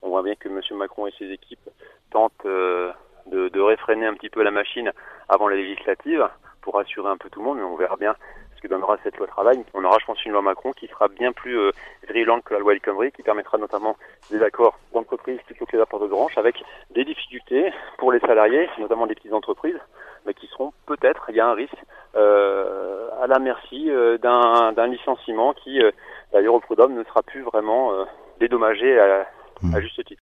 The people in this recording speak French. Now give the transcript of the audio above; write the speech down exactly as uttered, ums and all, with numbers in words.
On voit bien que M. Macron et ses équipes tentent euh, de, de réfréner un petit peu la machine avant la législative pour rassurer un peu tout le monde, mais on verra bien ce que donnera cette loi travail. On aura, je pense, une loi Macron qui sera bien plus euh, virulente que la loi El Khomri, qui permettra notamment des accords d'entreprise plutôt que des accords de branche, avec des difficultés pour les salariés, notamment des petites entreprises, mais qui seront peut-être, il y a un risque, euh, à la merci euh, d'un, d'un licenciement qui, euh, d'ailleurs au prud'homme, ne sera plus vraiment euh, dédommagé à, à juste titre.